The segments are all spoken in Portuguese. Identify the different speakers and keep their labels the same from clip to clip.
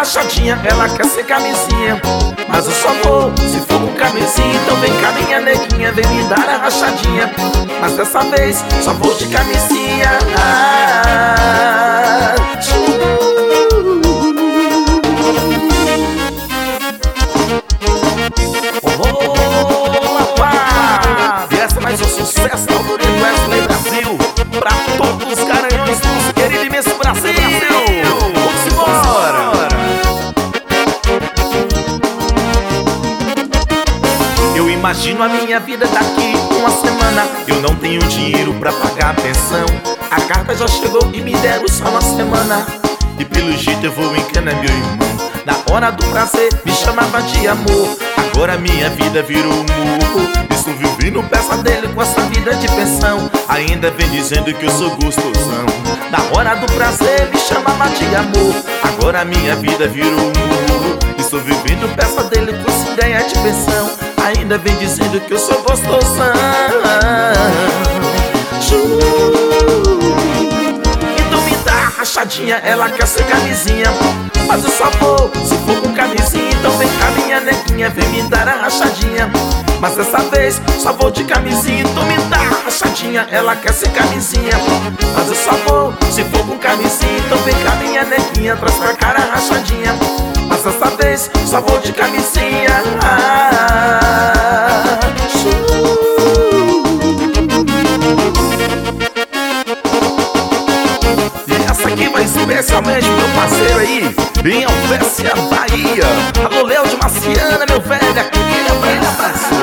Speaker 1: rachadinha, ela quer ser camisinha, mas eu só vou se for com camisinha. Então vem cá minha neguinha, vem me dar a rachadinha, mas dessa vez só vou de camisinha. E essa é mais um sucesso da autoria do Wesley Brasil, pra todos os garanhões do querido imenso Brasil. Vamos embora! Eu imagino a minha vida daqui uma semana. Eu não tenho dinheiro pra pagar a pensão. A carta já chegou e me deram só uma semana. E pelo jeito eu vou encanar meu irmão. Na hora do prazer me chamava de amor. Agora minha vida virou um murro. Estou vivendo um pesadelo com essa vida de pensão. Ainda vem dizendo que eu sou gostosão. Na hora do prazer me chamava de amor. Agora minha vida virou um murro. Estou vivendo um pesadelo com essa ideia de pensão. Ainda vem dizendo que eu sou gostosão. Então me dá a rachadinha, ela quer ser camisinha, mas eu só vou se for com camisinha. Então vem cá minha neguinha, vem me dar a rachadinha, mas dessa vez só vou de camisinha. Então me dá a rachadinha, ela quer ser camisinha, mas eu só vou se for com camisinha. Então vem cá minha neguinha, traz pra cara a rachadinha, mas dessa vez só vou de camisinha. E essa aqui vai especialmente pro meu parceiro aí em Alvécia, Bahia. Alô, Léo de Marciana, meu velho, aquele abraço.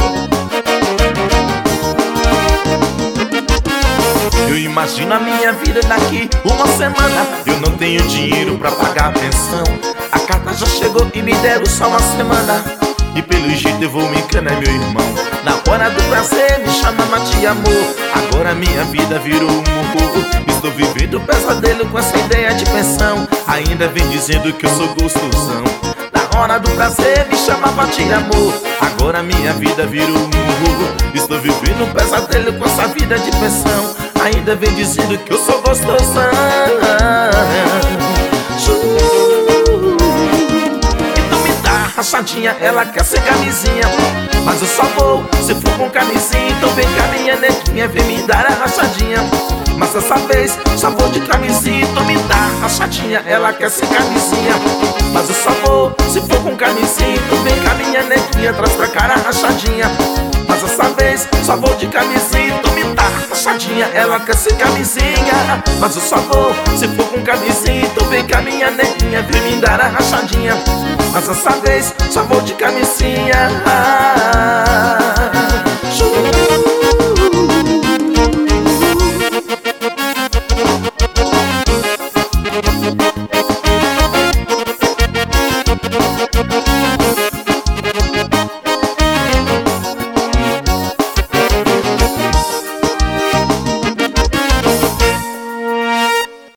Speaker 1: Eu imagino a minha vida daqui uma semana. Eu não tenho dinheiro pra pagar a pensão. A carta já chegou e me deram só uma semana. E pelo jeito eu vou me encanar meu irmão. Na hora do prazer me chamava de amor. Agora minha vida virou um murro. Estou vivendo um pesadelo com essa ideia de pensão. Ainda vem dizendo que eu sou gostosão. Na hora do prazer me chamava de amor. Agora minha vida virou um murro. Estou vivendo um pesadelo com essa vida de pensão. Ainda vem dizendo que eu sou gostosão. Rachadinha, ela quer ser camisinha, mas eu só vou se for com camisinha. Então vem cá minha neguinha, vem me dar a rachadinha, mas dessa vez só vou de camisinha. Então me dá a rachadinha, ela quer ser camisinha, mas eu só vou se for com camisinha. Então vem cá minha neguinha, traz pra cara a rachadinha, mas dessa vez só vou de camisinha. Então me dá a rachadinha, ela quer ser camisinha, mas eu só vou se for com camisinha. Então vem cá minha neguinha, vem me dar a rachadinha, mas dessa vez só vou de camisinha.